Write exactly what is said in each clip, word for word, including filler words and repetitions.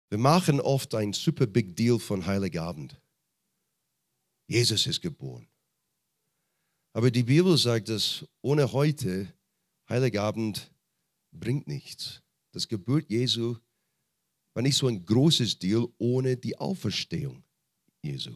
Wir machen oft ein super big deal von Heiligabend. Jesus ist geboren. Aber die Bibel sagt, dass ohne heute Heiligabend bringt nichts. Das Geburt Jesu war nicht so ein großes Deal ohne die Auferstehung Jesu.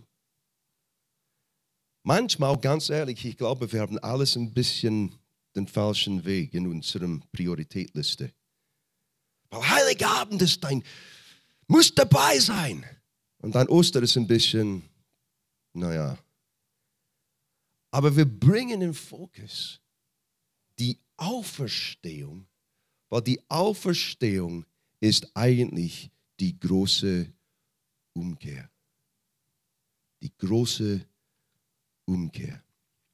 Manchmal, ganz ehrlich, ich glaube, wir haben alles ein bisschen den falschen Weg in unserer Prioritätliste. Weil Heiligabend ist ein, muss dabei sein. Und dann Ostern ist ein bisschen, naja. Aber wir bringen in Fokus die Auferstehung, weil die Auferstehung ist eigentlich die große Umkehr. Die große Umkehr.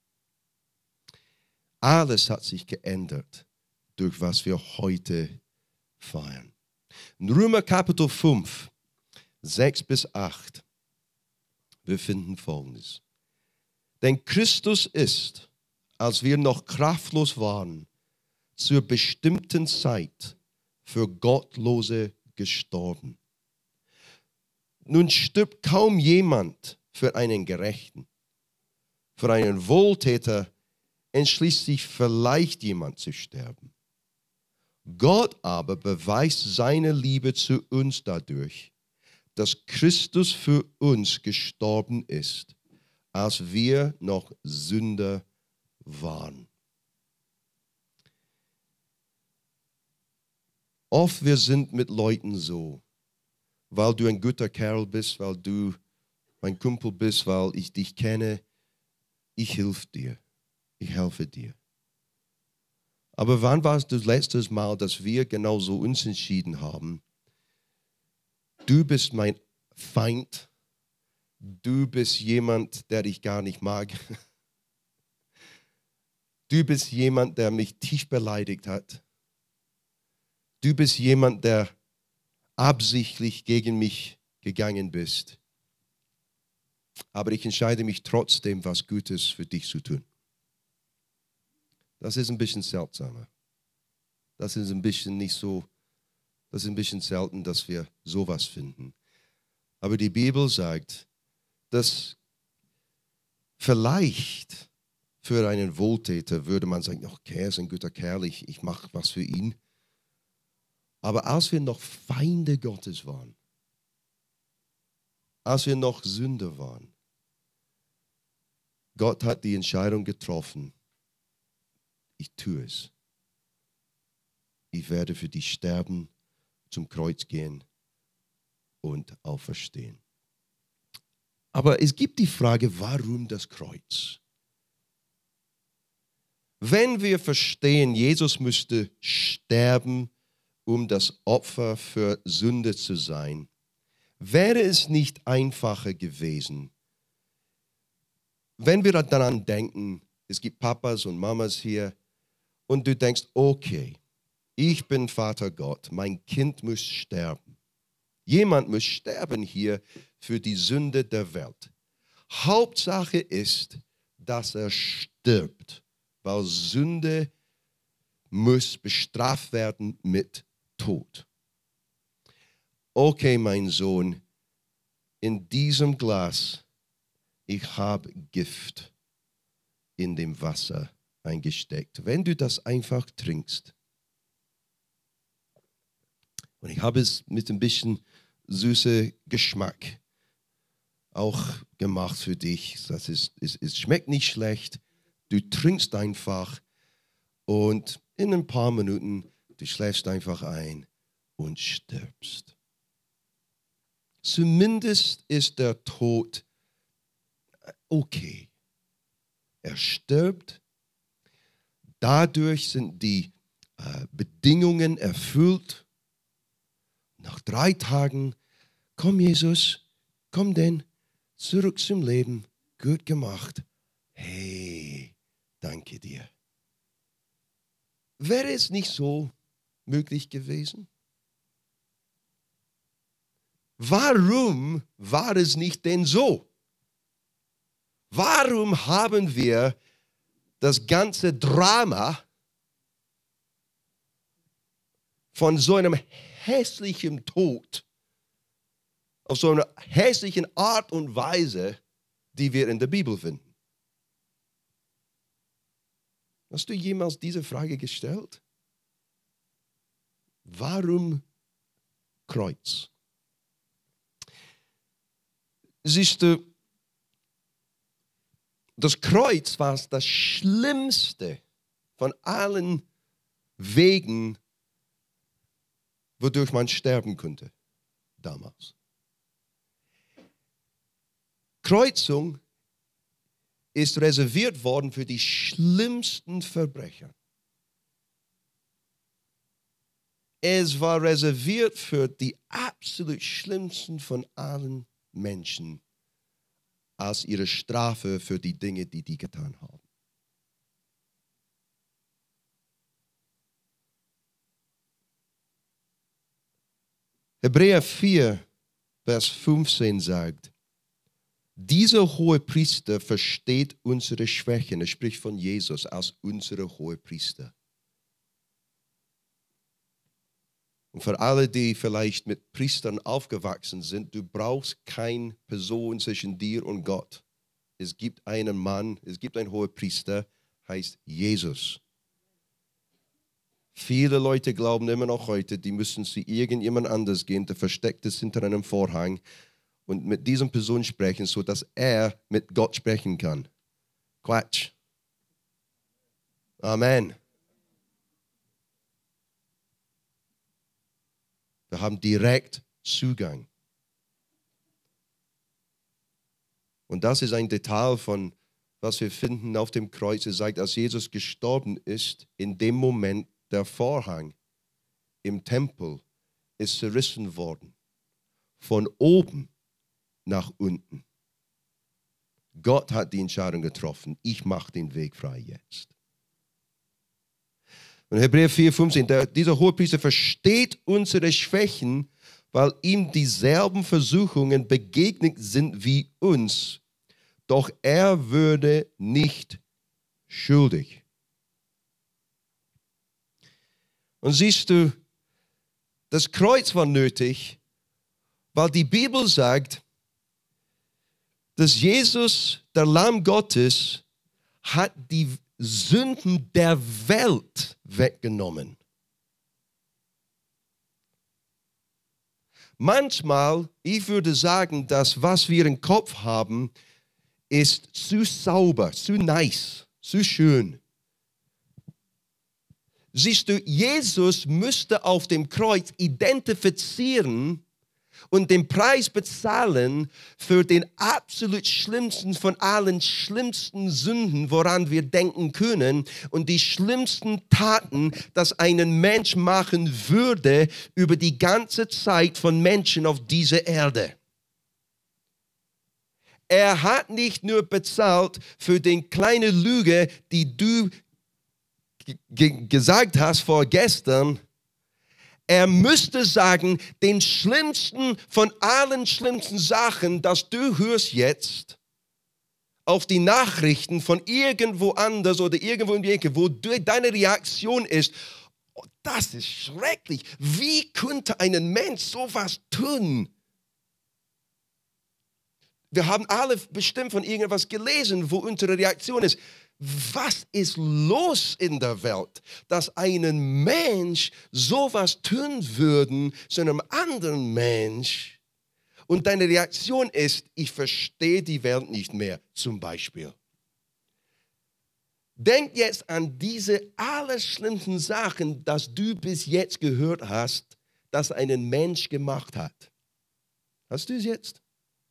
Alles hat sich geändert, durch was wir heute feiern. In Römer Kapitel fünf, sechs bis acht, wir finden Folgendes. Denn Christus ist, als wir noch kraftlos waren, zur bestimmten Zeit für Gottlose gestorben. Nun stirbt kaum jemand für einen Gerechten. Für einen Wohltäter entschließt sich vielleicht jemand zu sterben. Gott aber beweist seine Liebe zu uns dadurch, dass Christus für uns gestorben ist, als wir noch Sünder waren. Oft wir sind mit Leuten so, weil du ein guter Kerl bist, weil du mein Kumpel bist, weil ich dich kenne, ich helfe dir, ich helfe dir. Aber wann war es das letzte Mal, dass wir genauso uns entschieden haben, du bist mein Feind, du bist jemand, der ich gar nicht mag, du bist jemand, der mich tief beleidigt hat, du bist jemand, der absichtlich gegen mich gegangen bist. Aber ich entscheide mich trotzdem, was Gutes für dich zu tun. Das ist ein bisschen seltsamer. Das ist ein bisschen nicht so, das ist ein bisschen selten, dass wir sowas finden. Aber die Bibel sagt, dass vielleicht für einen Wohltäter würde man sagen, okay, er ist ein guter Kerl, ich, ich mache was für ihn. Aber als wir noch Feinde Gottes waren, als wir noch Sünder waren, Gott hat die Entscheidung getroffen, ich tue es. Ich werde für dich sterben, zum Kreuz gehen und auferstehen. Aber es gibt die Frage, warum das Kreuz? Wenn wir verstehen, Jesus müsste sterben, um das Opfer für Sünde zu sein, wäre es nicht einfacher gewesen, wenn wir daran denken, es gibt Papas und Mamas hier und du denkst, okay, ich bin Vater Gott, mein Kind muss sterben. Jemand muss sterben hier für die Sünde der Welt. Hauptsache ist, dass er stirbt, weil Sünde muss bestraft werden mit Tod. Okay, mein Sohn, in diesem Glas, ich habe Gift in dem Wasser eingesteckt. Wenn du das einfach trinkst, und ich habe es mit ein bisschen süßem Geschmack auch gemacht für dich. Das ist, es, es schmeckt nicht schlecht. Du trinkst einfach und in ein paar Minuten, du schläfst einfach ein und stirbst. Zumindest ist der Tod okay. Er stirbt. Dadurch sind die äh, Bedingungen erfüllt. Nach drei Tagen, komm Jesus, komm denn, zurück zum Leben, gut gemacht. Hey, danke dir. Wäre es nicht so möglich gewesen? Warum war es nicht denn so? Warum haben wir das ganze Drama von so einem hässlichen Tod auf so eine hässliche Art und Weise, die wir in der Bibel finden. Hast du jemals diese Frage gestellt? Warum Kreuz? Siehst du, das Kreuz war das Schlimmste von allen Wegen, wodurch man sterben könnte damals. Kreuzung ist reserviert worden für die schlimmsten Verbrecher. Es war reserviert für die absolut schlimmsten von allen Menschen als ihre Strafe für die Dinge, die die getan haben. Hebräer vier, Vers fünfzehn sagt, dieser Hohepriester versteht unsere Schwächen. Er spricht von Jesus als unsere Hohepriester. Und für alle, die vielleicht mit Priestern aufgewachsen sind, du brauchst keine Person zwischen dir und Gott. Es gibt einen Mann, es gibt einen Hohepriester, heißt Jesus. Viele Leute glauben immer noch heute, die müssen zu irgendjemand anders gehen, der versteckt ist hinter einem Vorhang und mit dieser Person sprechen, sodass er mit Gott sprechen kann. Quatsch. Amen. Wir haben direkt Zugang. Und das ist ein Detail von, was wir finden auf dem Kreuz. Es sagt, als Jesus gestorben ist, in dem Moment der Vorhang im Tempel ist zerrissen worden. Von oben nach unten. Gott hat die Entscheidung getroffen. Ich mache den Weg frei jetzt. Und Hebräer vier, fünfzehn, der, dieser Hohepriester versteht unsere Schwächen, weil ihm dieselben Versuchungen begegnet sind wie uns. Doch er würde nicht schuldig. Und siehst du, das Kreuz war nötig, weil die Bibel sagt, dass Jesus, der Lamm Gottes, hat die Sünden der Welt weggenommen. Manchmal, ich würde sagen, dass was wir im Kopf haben, ist zu sauber, zu nice, zu schön. Siehst du, Jesus müsste auf dem Kreuz identifizieren und den Preis bezahlen für den absolut schlimmsten von allen schlimmsten Sünden, woran wir denken können, und die schlimmsten Taten, das ein Mensch machen würde über die ganze Zeit von Menschen auf dieser Erde. Er hat nicht nur bezahlt für die kleine Lüge, die du g- gesagt hast vorgestern. Er müsste sagen, den schlimmsten von allen schlimmsten Sachen, das du hörst jetzt, auf die Nachrichten von irgendwo anders oder irgendwo in die Ecke, wo du, deine Reaktion ist, oh, das ist schrecklich. Wie könnte ein Mensch sowas tun? Wir haben alle bestimmt von irgendwas gelesen, wo unsere Reaktion ist. Was ist los in der Welt, dass ein Mensch sowas tun würde zu einem anderen Mensch und deine Reaktion ist, ich verstehe die Welt nicht mehr, zum Beispiel. Denk jetzt an diese allerschlimmsten Sachen, dass du bis jetzt gehört hast, dass ein Mensch gemacht hat. Hast du es jetzt?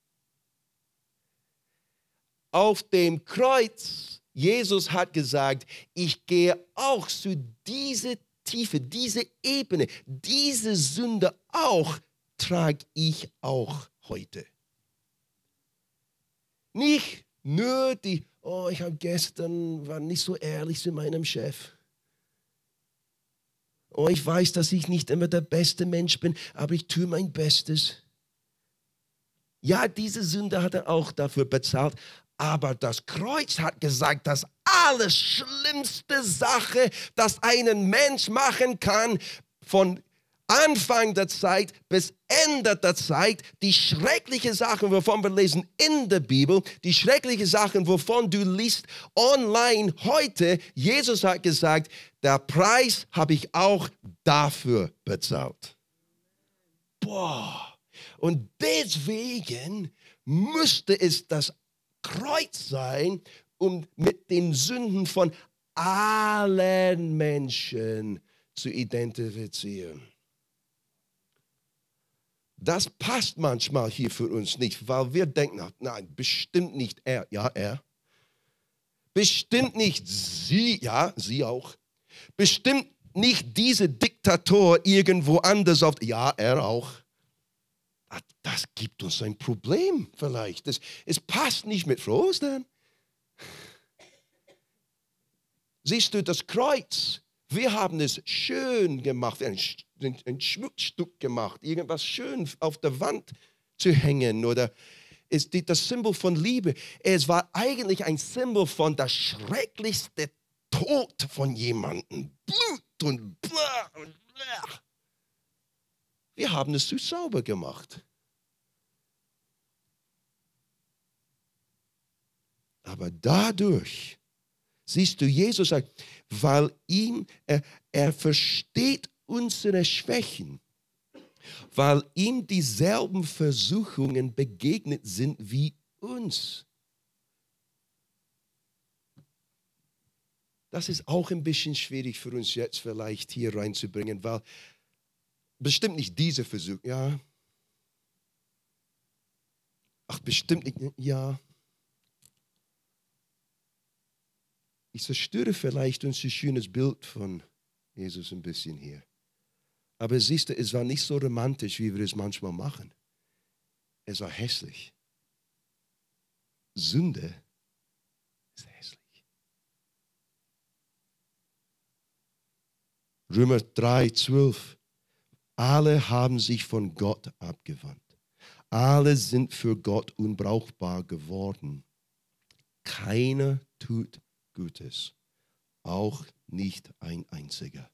Auf dem Kreuz, Jesus hat gesagt, ich gehe auch zu dieser Tiefe, diese Ebene, diese Sünde auch, trage ich auch heute. Nicht nur die, oh, ich habe gestern, war nicht so ehrlich zu meinem Chef. Oh, ich weiß, dass ich nicht immer der beste Mensch bin, aber ich tue mein Bestes. Ja, diese Sünde hat er auch dafür bezahlt. Aber das Kreuz hat gesagt, dass alles schlimmste Sache, das einen Mensch machen kann, von Anfang der Zeit bis Ende der Zeit, die schrecklichen Sachen, wovon wir lesen in der Bibel, die schrecklichen Sachen, wovon du liest online heute, Jesus hat gesagt, der Preis habe ich auch dafür bezahlt. Boah, und deswegen müsste es das Kreuz sein, um mit den Sünden von allen Menschen zu identifizieren. Das passt manchmal hier für uns nicht, weil wir denken, nein, bestimmt nicht er, ja, er. Bestimmt nicht sie, ja, sie auch. Bestimmt nicht diese Diktator irgendwo anders auf, ja, er auch. Das gibt uns ein Problem vielleicht. Das, es passt nicht mit Ostern. Siehst du, das Kreuz, wir haben es schön gemacht, ein, ein Schmuckstück gemacht, irgendwas schön auf der Wand zu hängen oder ist das Symbol von Liebe. Es war eigentlich ein Symbol von der schrecklichste Tod von jemandem. Blut und bla und bla. Wir haben es zu sauber gemacht. Aber dadurch, siehst du, Jesus sagt, weil ihm, er, er versteht unsere Schwächen, weil ihm dieselben Versuchungen begegnet sind wie uns. Das ist auch ein bisschen schwierig für uns jetzt vielleicht hier reinzubringen, weil bestimmt nicht diese Versuchung, ja. Ach, bestimmt nicht, ja. Ich zerstöre vielleicht unser schönes Bild von Jesus ein bisschen hier. Aber siehst du, es war nicht so romantisch, wie wir es manchmal machen. Es war hässlich. Sünde ist hässlich. Römer drei, zwölf. Alle haben sich von Gott abgewandt. Alle sind für Gott unbrauchbar geworden. Keiner tut Gutes, auch nicht ein einziger.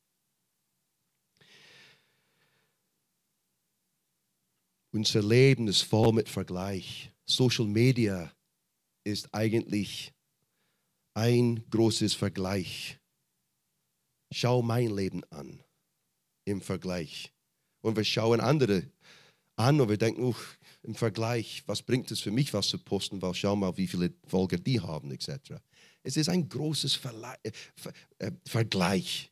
Unser Leben ist voll mit Vergleich. Social Media ist eigentlich ein großes Vergleich. Schau mein Leben an im Vergleich. Und wir schauen andere an und wir denken, uh, im Vergleich, was bringt es für mich, was zu posten, weil schau mal, wie viele Folger die haben, et cetera. Es ist ein großes Verle- Ver- äh, Vergleich.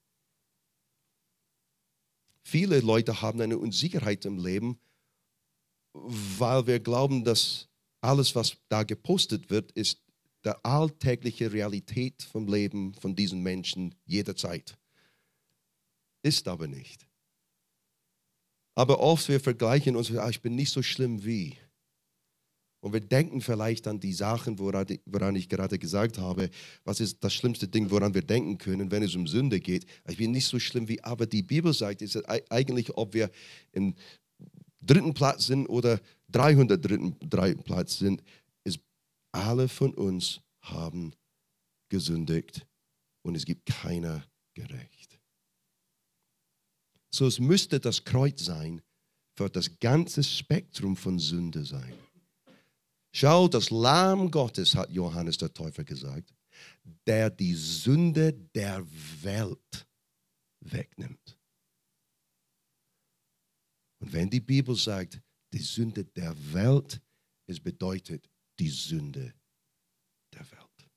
Viele Leute haben eine Unsicherheit im Leben, weil wir glauben, dass alles, was da gepostet wird, ist die alltägliche Realität vom Leben von diesen Menschen jederzeit. Ist aber nicht. Aber oft wir vergleichen uns, ah, ich bin nicht so schlimm wie. Und wir denken vielleicht an die Sachen, woran ich gerade gesagt habe, was ist das schlimmste Ding, woran wir denken können, wenn es um Sünde geht. Ich bin nicht so schlimm wie, aber die Bibel sagt, ist eigentlich, ob wir im dritten Platz sind oder dreihundertdritten Platz sind, ist, alle von uns haben gesündigt und es gibt keiner gerecht. So, es müsste das Kreuz sein, für das ganze Spektrum von Sünde sein. Schau, das Lamm Gottes, hat Johannes der Täufer gesagt, der die Sünde der Welt wegnimmt. Und wenn die Bibel sagt, die Sünde der Welt, es bedeutet die Sünde der Welt.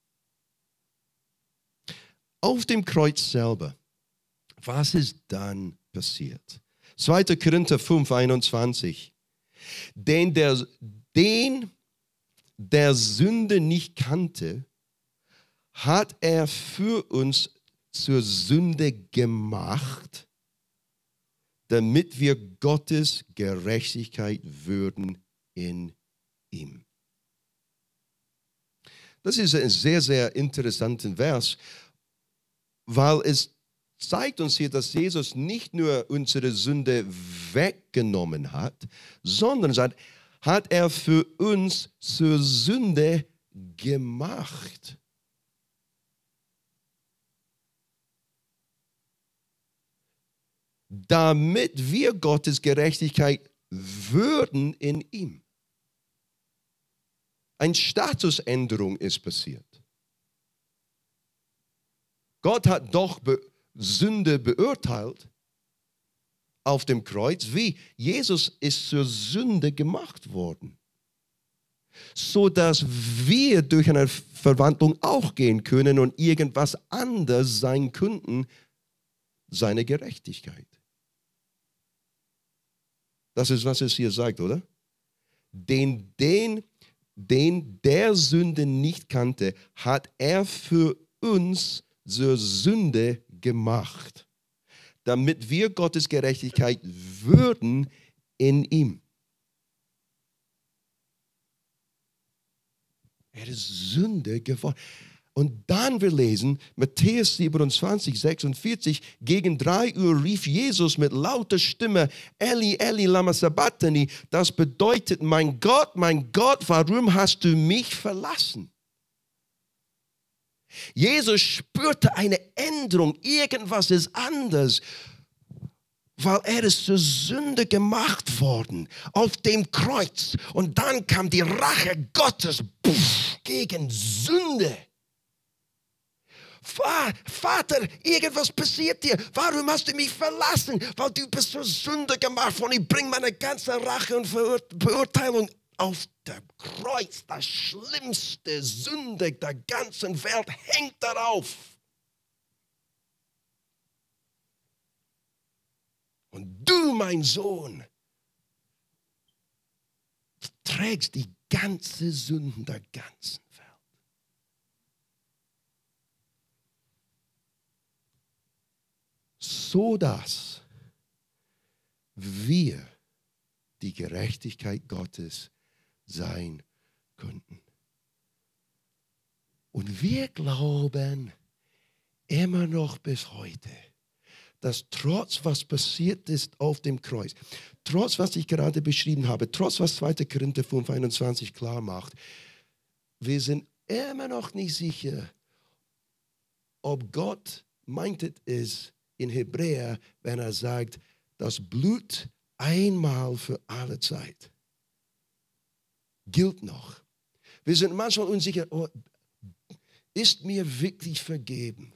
Auf dem Kreuz selber, was ist dann passiert? zweiter Korinther fünf, einundzwanzig. Den der, den der Sünde nicht kannte, hat er für uns zur Sünde gemacht, damit wir Gottes Gerechtigkeit würden in ihm. Das ist ein sehr, sehr interessanter Vers, weil es zeigt uns hier, dass Jesus nicht nur unsere Sünde weggenommen hat, sondern sagt, hat er für uns zur Sünde gemacht. damit wir Gottes Gerechtigkeit würden in ihm. Eine Statusänderung ist passiert. Gott hat doch Be- Sünde beurteilt auf dem Kreuz, wie Jesus ist zur Sünde gemacht worden, so dass wir durch eine Verwandlung auch gehen können und irgendwas anderes sein könnten, seine Gerechtigkeit. Das ist, was es hier sagt, oder? Den, den, den der Sünde nicht kannte, hat er für uns zur Sünde gemacht, damit wir Gottes Gerechtigkeit würden in ihm. Er ist Sünde geworden. Und dann wir lesen, Matthäus siebenundzwanzig, sechsundvierzig, gegen drei Uhr rief Jesus mit lauter Stimme, Eli, Eli, lama sabachthani. Das bedeutet, mein Gott, mein Gott, warum hast du mich verlassen? Jesus spürte eine Änderung, irgendwas ist anders, weil er ist zur Sünde gemacht worden auf dem Kreuz. Und dann kam die Rache Gottes puff, gegen Sünde. Vater, irgendwas passiert dir. Warum hast du mich verlassen? Weil du bist zur Sünde gemacht worden. Ich bringe meine ganze Rache und Verurteilung auf dem Kreuz. Das schlimmste Sünde der ganzen Welt hängt darauf. Und du, mein Sohn, trägst die ganze Sünden der ganzen Welt. So dass wir die Gerechtigkeit Gottes sein könnten. Und wir glauben immer noch bis heute, dass trotz was passiert ist auf dem Kreuz, trotz was ich gerade beschrieben habe, trotz was zweiter Korinther fünf einundzwanzig klar macht, wir sind immer noch nicht sicher, ob Gott meint es in Hebräer, wenn er sagt, das Blut einmal für alle Zeit gilt noch. Wir sind manchmal unsicher, oh, ist mir wirklich vergeben?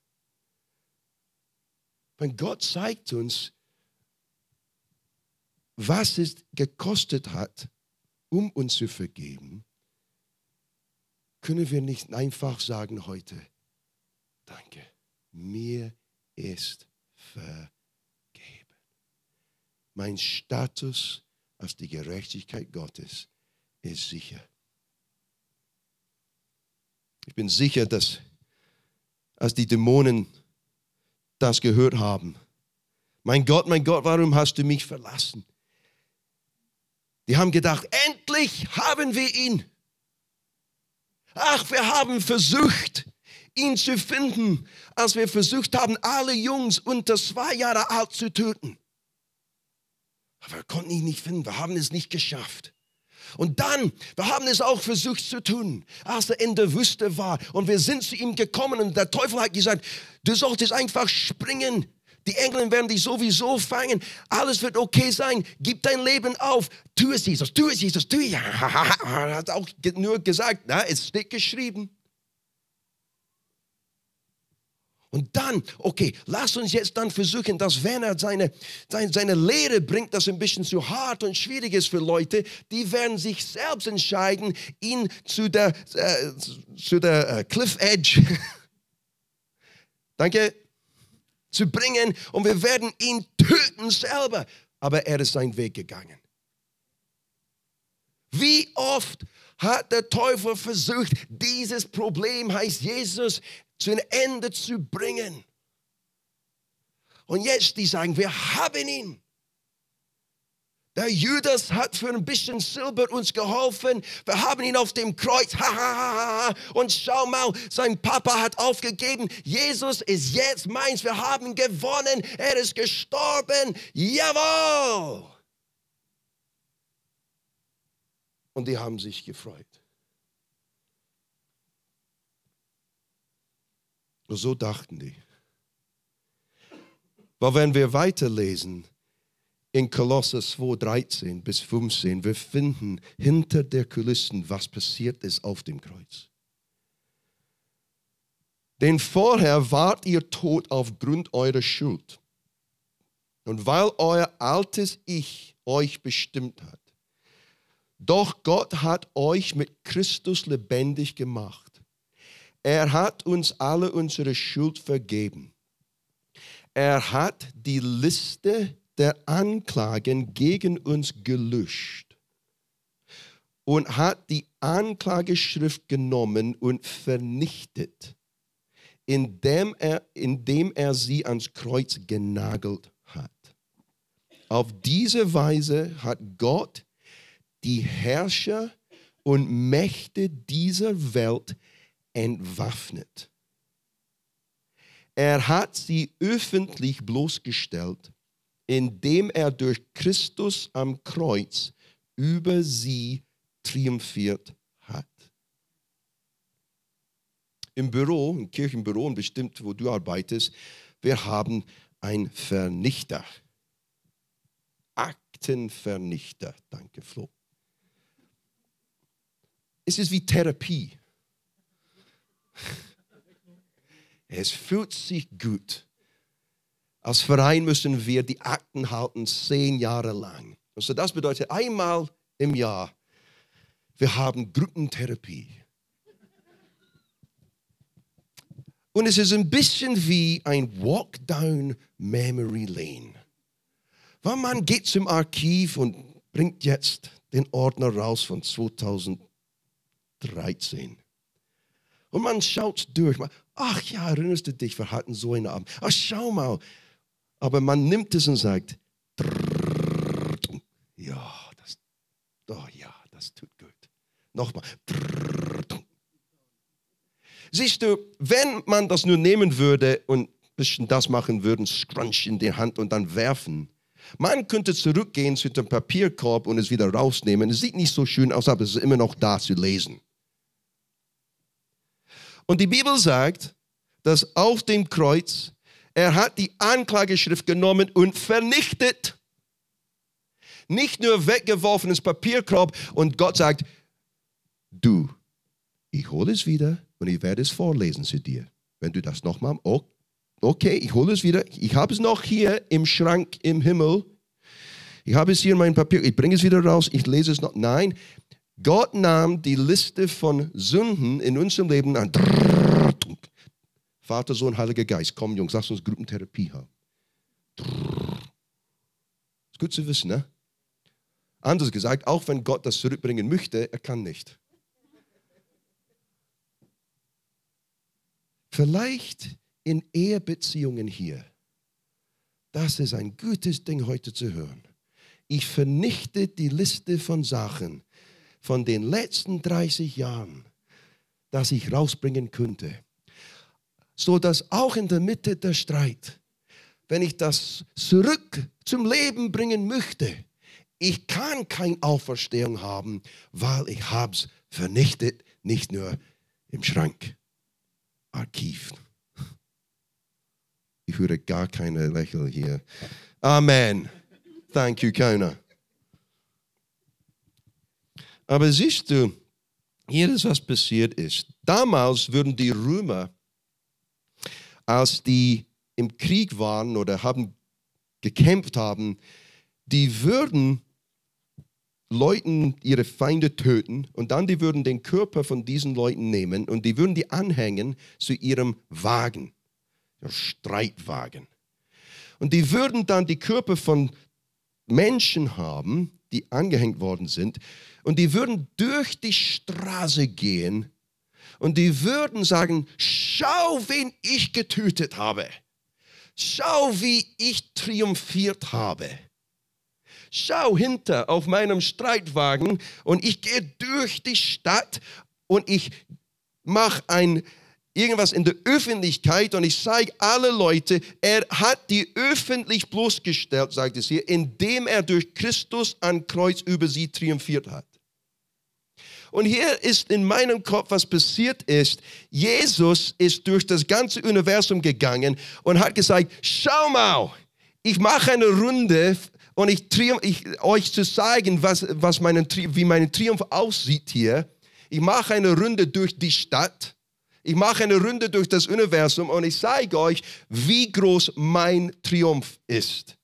Wenn Gott zeigt uns, was es gekostet hat, um uns zu vergeben, können wir nicht einfach sagen heute, danke, mir ist vergeben. Mein Status als die Gerechtigkeit Gottes ist sicher. Ich bin sicher, dass als die Dämonen das gehört haben, mein Gott, mein Gott, warum hast du mich verlassen? Die haben gedacht, endlich haben wir ihn. Ach, wir haben versucht, ihn zu finden, als wir versucht haben, alle Jungs unter zwei Jahre alt zu töten. Aber wir konnten ihn nicht finden, wir haben es nicht geschafft. Und dann, wir haben es auch versucht zu tun, als er in der Wüste war. Und wir sind zu ihm gekommen und der Teufel hat gesagt, du solltest einfach springen. Die Engel werden dich sowieso fangen. Alles wird okay sein. Gib dein Leben auf. Tu es, Jesus, tu es, Jesus, tu es. Er hat auch nur gesagt, na, es steht geschrieben. Und dann, okay, lass uns jetzt dann versuchen, dass wenn er seine, seine, seine Lehre bringt, das ein bisschen zu hart und schwierig ist für Leute, die werden sich selbst entscheiden, ihn zu der, äh, zu der äh, Cliff Edge, danke, zu bringen und wir werden ihn töten selber. Aber er ist seinen Weg gegangen. Wie oft hat der Teufel versucht, dieses Problem, heißt Jesus, zu einem Ende zu bringen. Und jetzt, die sagen, wir haben ihn. Der Judas hat für ein bisschen Silber uns geholfen. Wir haben ihn auf dem Kreuz. Ha, ha, ha, ha. Und schau mal, sein Papa hat aufgegeben. Jesus ist jetzt meins. Wir haben gewonnen. Er ist gestorben. Jawohl. Und die haben sich gefreut. Und so dachten die. Weil wenn wir weiterlesen, in Kolosser zwei, dreizehn bis fünfzehn, wir finden hinter der Kulissen, was passiert ist auf dem Kreuz. Denn vorher wart ihr tot aufgrund eurer Schuld. Und weil euer altes Ich euch bestimmt hat. Doch Gott hat euch mit Christus lebendig gemacht. Er hat uns alle unsere Schuld vergeben. Er hat die Liste der Anklagen gegen uns gelöscht und hat die Anklageschrift genommen und vernichtet, indem er, indem er sie ans Kreuz genagelt hat. Auf diese Weise hat Gott die Herrscher und Mächte dieser Welt entwaffnet. Er hat sie öffentlich bloßgestellt, indem er durch Christus am Kreuz über sie triumphiert hat. Im Büro, im Kirchenbüro und bestimmt, wo du arbeitest, wir haben einen Vernichter. Aktenvernichter. Danke, Flo. Es ist wie Therapie. Es fühlt sich gut. Als Verein müssen wir die Akten halten, zehn Jahre lang. Also das bedeutet einmal im Jahr, wir haben Gruppentherapie. Und es ist ein bisschen wie ein Walk down Memory Lane. Weil man geht zum Archiv und bringt jetzt den Ordner raus von zweitausenddreizehn. Und man schaut durch. Ach ja, erinnerst du dich, wir hatten so einen Abend. Ach, schau mal. Aber man nimmt es und sagt, ja, das, oh ja, das tut gut. Nochmal. Siehst du, wenn man das nur nehmen würde und ein bisschen das machen würde, Scrunch in die Hand und dann werfen, man könnte zurückgehen zu dem Papierkorb und es wieder rausnehmen. Es sieht nicht so schön aus, aber es ist immer noch da zu lesen. Und die Bibel sagt, dass auf dem Kreuz, er hat die Anklageschrift genommen und vernichtet. Nicht nur weggeworfen ins Papierkorb und Gott sagt, du, ich hole es wieder und ich werde es vorlesen zu dir. Wenn du das nochmal, okay, ich hole es wieder, ich habe es noch hier im Schrank im Himmel. Ich habe es hier in meinem Papier, ich bringe es wieder raus, ich lese es noch. Nein, Gott nahm die Liste von Sünden in unserem Leben an. Vater, Sohn, Heiliger Geist, komm Jungs, lass uns Gruppentherapie haben. Ist gut zu wissen, ne? Anders gesagt, auch wenn Gott das zurückbringen möchte, er kann nicht. Vielleicht in Ehebeziehungen hier. Das ist ein gutes Ding heute zu hören. Ich vernichte die Liste von Sachen von den letzten dreißig Jahren, das ich rausbringen könnte. So dass auch in der Mitte der Streit, wenn ich das zurück zum Leben bringen möchte, ich kann keine Auferstehung haben, weil ich habe es vernichtet, nicht nur im Schrank, Archiv. Ich höre gar keine Lächeln hier. Amen. Thank you, keiner. Aber siehst du, hier ist, was passiert ist. Damals würden die Römer, als die im Krieg waren oder haben gekämpft haben, die würden Leuten ihre Feinde töten und dann die würden den Körper von diesen Leuten nehmen und die würden die anhängen zu ihrem Wagen, Streitwagen. Und die würden dann die Körper von Menschen haben, die angehängt worden sind, und die würden durch die Straße gehen und die würden sagen, schau, wen ich getötet habe. Schau, wie ich triumphiert habe. Schau hinter auf meinem Streitwagen und ich gehe durch die Stadt und ich mache ein irgendwas in der Öffentlichkeit und ich zeige alle Leute, er hat die öffentlich bloßgestellt, sagt es hier, indem er durch Christus am Kreuz über sie triumphiert hat. Und hier ist in meinem Kopf, was passiert ist. Jesus ist durch das ganze Universum gegangen und hat gesagt, schau mal, Ich mache eine Runde und ich, triumph, ich euch zu zeigen, was, was meine, wie mein Triumph aussieht hier. Ich mache eine Runde durch die Stadt. Ich mache eine Runde durch das Universum und ich zeige euch, wie groß mein Triumph ist.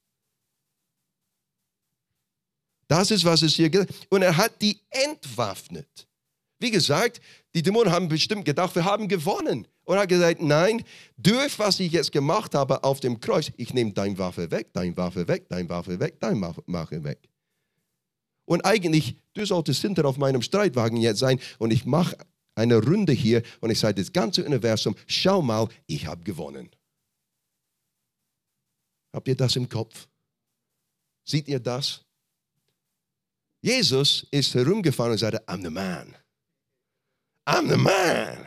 Das ist, was es hier geht. Und er hat die entwaffnet. Wie gesagt, die Dämonen haben bestimmt gedacht, wir haben gewonnen. Und er hat gesagt, nein, durch was ich jetzt gemacht habe auf dem Kreuz, ich nehme deine Waffe weg, deine Waffe weg, deine Waffe weg, deine Waffe weg. Und eigentlich, du solltest hinter auf meinem Streitwagen jetzt sein und ich mache eine Runde hier und ich sage das ganze Universum, schau mal, ich habe gewonnen. Habt ihr das im Kopf? Seht ihr das? Jesus ist herumgefahren und sagte, I'm the man. I'm the man.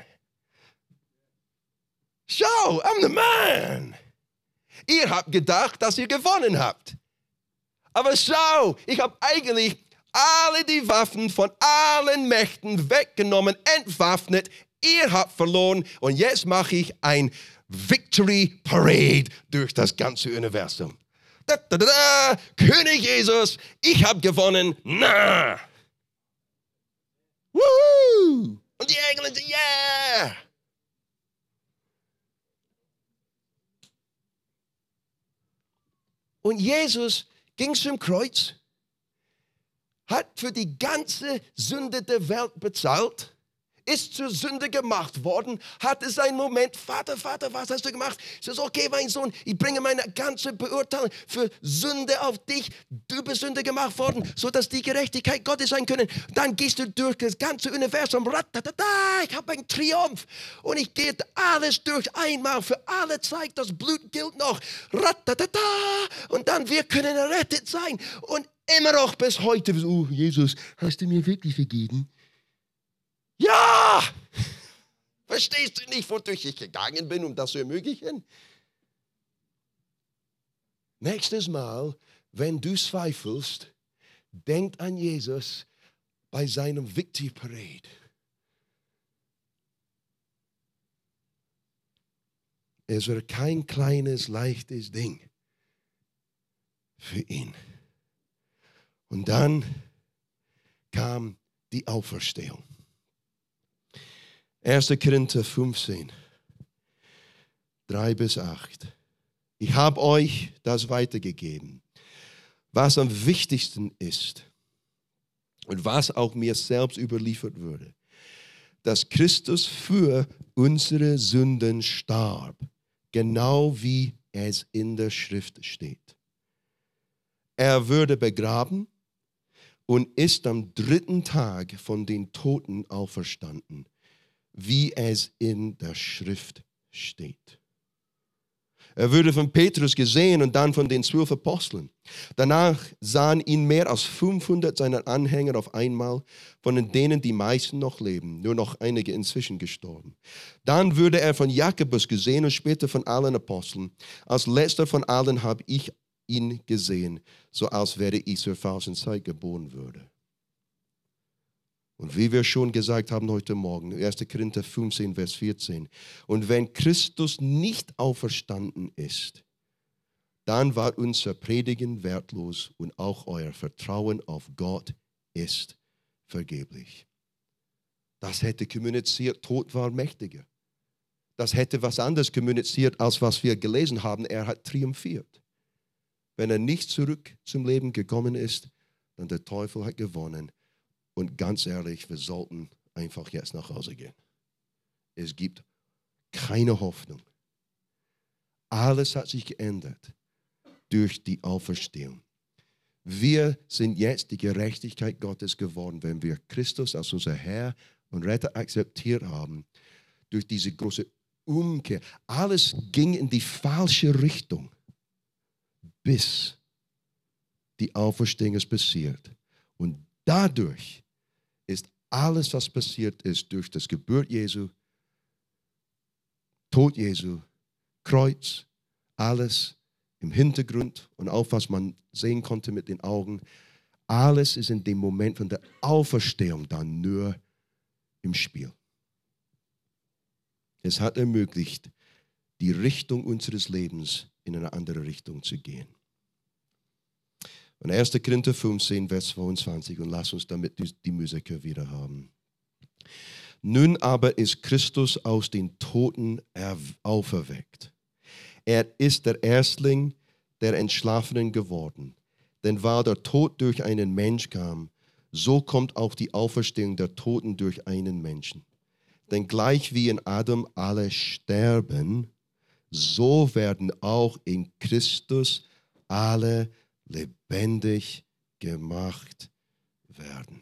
Schau, I'm the man. Ihr habt gedacht, dass ihr gewonnen habt. Aber schau, ich habe eigentlich alle die Waffen von allen Mächten weggenommen, entwaffnet. Ihr habt verloren und jetzt mache ich ein Victory Parade durch das ganze Universum. Da, da, da, da. König Jesus, ich habe gewonnen. Na. Woo! Und die Engel sagen, yeah! Und Jesus ging zum Kreuz, hat für die ganze Sünde der Welt bezahlt, ist zur Sünde gemacht worden, hatte seinen Moment, Vater, Vater, was hast du gemacht? Ich sage, okay, mein Sohn, ich bringe meine ganze Beurteilung für Sünde auf dich. Du bist Sünde gemacht worden, sodass die Gerechtigkeit Gottes sein können. Dann gehst du durch das ganze Universum, ratatata, ich habe einen Triumph. Und ich gehe alles durch einmal, für alle Zeit, das Blut gilt noch. Ratatata, und dann wir können errettet sein. Und immer noch bis heute, oh Jesus, hast du mir wirklich vergeben? Ja! Verstehst du nicht, wodurch ich gegangen bin, um das zu ermöglichen? Nächstes Mal, wenn du zweifelst, denk an Jesus bei seinem Victory Parade. Es war kein kleines, leichtes Ding für ihn. Und dann kam die Auferstehung. erster Korinther fünfzehn, drei bis acht. Ich habe euch das weitergegeben, was am wichtigsten ist und was auch mir selbst überliefert wurde, dass Christus für unsere Sünden starb, genau wie es in der Schrift steht. Er wurde begraben und ist am dritten Tag von den Toten auferstanden, wie es in der Schrift steht. Er wurde von Petrus gesehen und dann von den zwölf Aposteln. Danach sahen ihn mehr als fünfhundert seiner Anhänger auf einmal, von denen die meisten noch leben, nur noch einige inzwischen gestorben. Dann wurde er von Jakobus gesehen und später von allen Aposteln. Als letzter von allen habe ich ihn gesehen, so als wäre ich zur falschen Zeit geboren würde. Und wie wir schon gesagt haben heute Morgen, erster Korinther fünfzehn, Vers vierzehn. Und wenn Christus nicht auferstanden ist, dann war unser Predigen wertlos und auch euer Vertrauen auf Gott ist vergeblich. Das hätte kommuniziert, Tod war mächtiger. Das hätte was anderes kommuniziert, als was wir gelesen haben. Er hat triumphiert. Wenn er nicht zurück zum Leben gekommen ist, dann der Teufel hat gewonnen. Und ganz ehrlich, wir sollten einfach jetzt nach Hause gehen. Es gibt keine Hoffnung. Alles hat sich geändert durch die Auferstehung. Wir sind jetzt die Gerechtigkeit Gottes geworden, wenn wir Christus als unser Herr und Retter akzeptiert haben. Durch diese große Umkehr. Alles ging in die falsche Richtung, bis die Auferstehung ist passiert. Und dadurch ist alles, was passiert ist, durch das Geburt Jesu, Tod Jesu, Kreuz, alles im Hintergrund und auch was man sehen konnte mit den Augen, alles ist in dem Moment von der Auferstehung dann nur im Spiel. Es hat ermöglicht, die Richtung unseres Lebens in eine andere Richtung zu gehen. Und erster Korinther fünfzehn, Vers zweiundzwanzig. Und lass uns damit die Musiker wieder haben. Nun aber ist Christus aus den Toten auferweckt. Er ist der Erstling der Entschlafenen geworden. Denn weil der Tod durch einen Mensch kam, so kommt auch die Auferstehung der Toten durch einen Menschen. Denn gleich wie in Adam alle sterben, so werden auch in Christus alle lebendig gemacht werden.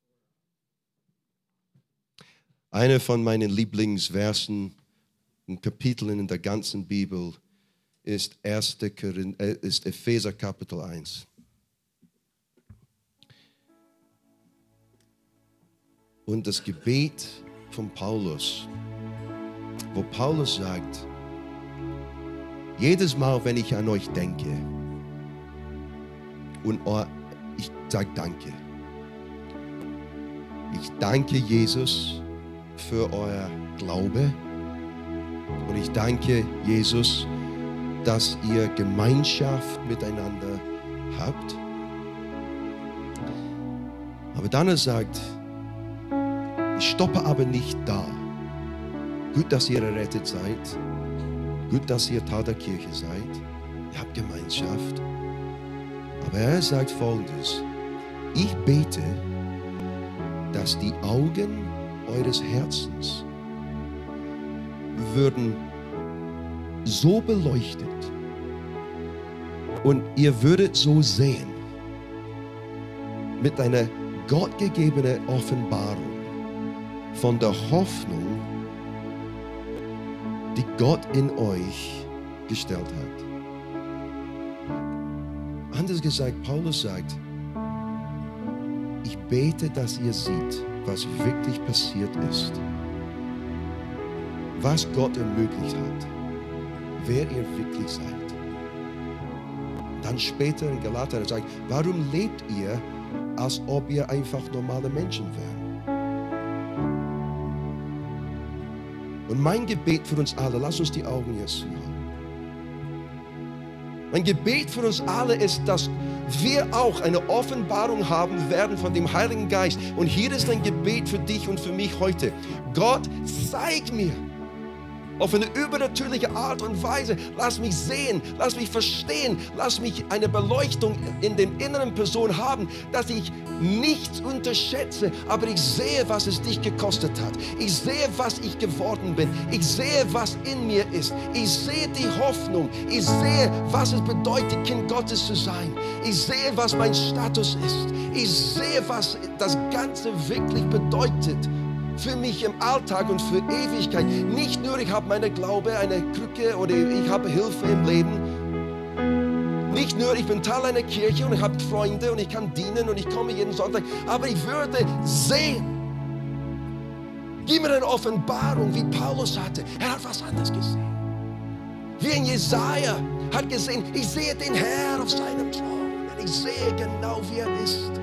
Einer von meinen Lieblingsversen und Kapiteln in der ganzen Bibel ist, erster Korinther, äh, ist Epheser Kapitel eins. Und das Gebet von Paulus, wo Paulus sagt, jedes Mal, wenn ich an euch denke, und ich sage Danke. Ich danke Jesus für euer Glaube. Und ich danke Jesus, dass ihr Gemeinschaft miteinander habt. Aber dann er sagt, ich stoppe aber nicht da. Gut, dass ihr errettet seid. Gut, dass ihr Teil der Kirche seid. Ihr habt Gemeinschaft. Aber er sagt Folgendes: Ich bete, dass die Augen eures Herzens würden so beleuchtet und ihr würdet so sehen mit einer gottgegebenen Offenbarung von der Hoffnung, die Gott in euch gestellt hat. Anders gesagt, Paulus sagt, ich bete, dass ihr seht, was wirklich passiert ist, was Gott ermöglicht hat, wer ihr wirklich seid. Dann später in Galater, er sagt, warum lebt ihr, als ob ihr einfach normale Menschen wären? Und mein Gebet für uns alle, lass uns die Augen jetzt zuhalten. Mein Gebet für uns alle ist, dass wir auch eine Offenbarung haben werden von dem Heiligen Geist. Und hier ist ein Gebet für dich und für mich heute. Gott, zeig mir auf eine übernatürliche Art und Weise. Lass mich sehen, lass mich verstehen, lass mich eine Beleuchtung in der inneren Person haben, dass ich nichts unterschätze, aber ich sehe, was es dich gekostet hat. Ich sehe, was ich geworden bin. Ich sehe, was in mir ist. Ich sehe die Hoffnung. Ich sehe, was es bedeutet, Kind Gottes zu sein. Ich sehe, was mein Status ist. Ich sehe, was das Ganze wirklich bedeutet für mich im Alltag und für Ewigkeit. Nicht nur, ich habe meine Glaube, eine Krücke oder ich habe Hilfe im Leben. Nicht nur, ich bin Teil einer Kirche und ich habe Freunde und ich kann dienen und ich komme jeden Sonntag. Aber ich würde sehen. Gib mir eine Offenbarung, wie Paulus hatte. Er hat was anderes gesehen. Wie ein Jesaja hat gesehen, ich sehe den Herrn auf seinem Thron. Und ich sehe genau, wie er ist.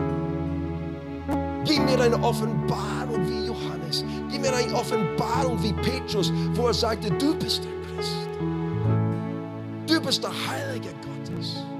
Gib mir eine Offenbarung wie Johannes. Gib mir eine Offenbarung wie Petrus, wo er sagte, du bist der Christ. Du bist der Heilige Gottes.